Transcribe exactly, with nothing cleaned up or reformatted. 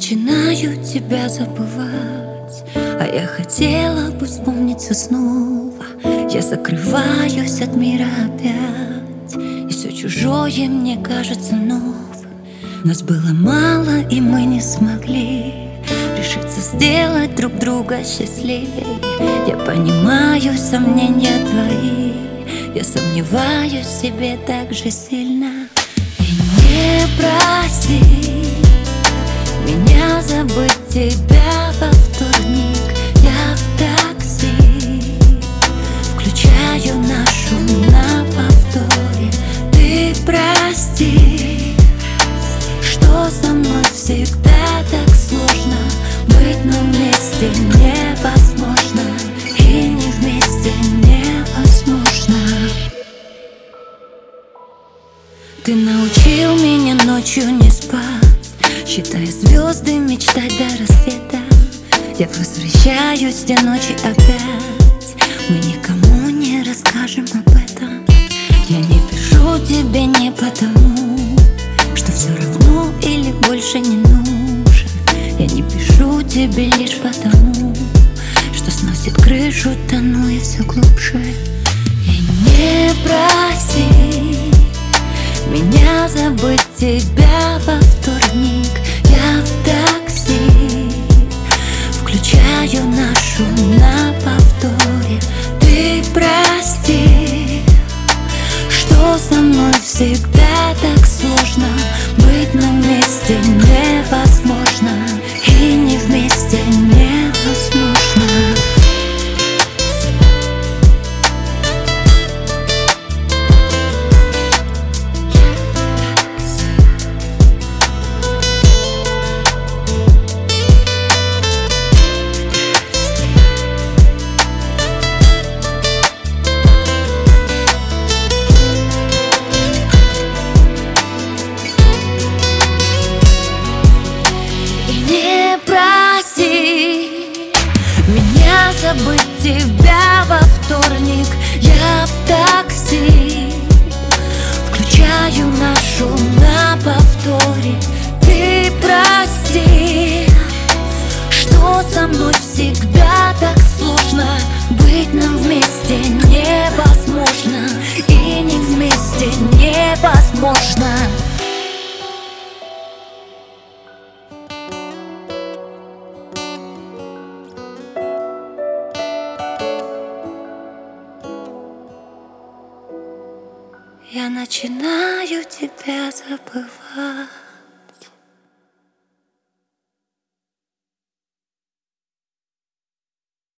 начинаю тебя забывать, а я хотела бы вспомниться снова. Я закрываюсь от мира опять, и все чужое мне кажется новым. Нас было мало, и мы не смогли решиться сделать друг друга счастливее. Я понимаю сомнения твои, я сомневаюсь в себе так же сильно. И не проси меня забыть тебя во вторник. Я в такси включаю нашу на повторе. Ты прости, что со мной всегда так сложно. Быть, но вместе невозможно, и не вместе невозможно. Ты научил меня ночью не спать, считая звезды, мечтать до рассвета. Я возвращаюсь в те ночи опять, мы никому не расскажем об этом. Я не пишу тебе не потому, что все равно или больше не нужен. Я не пишу тебе лишь потому, что сносит крышу, тону я все глубже. И не проси меня забыть тебя во вторник. Я в такси включаю нашу на повторе. Ты прости, что со мной всегда так сложно. Быть, но вместе невозможно, и не вместе невозможно. Меня забыть тебя во вторник. Я в такси включаю нашу на повторе. Ты прости, что со мной всегда так сложно. Быть нам вместе невозможно, и не вместе невозможно. Я начинаю тебя забывать.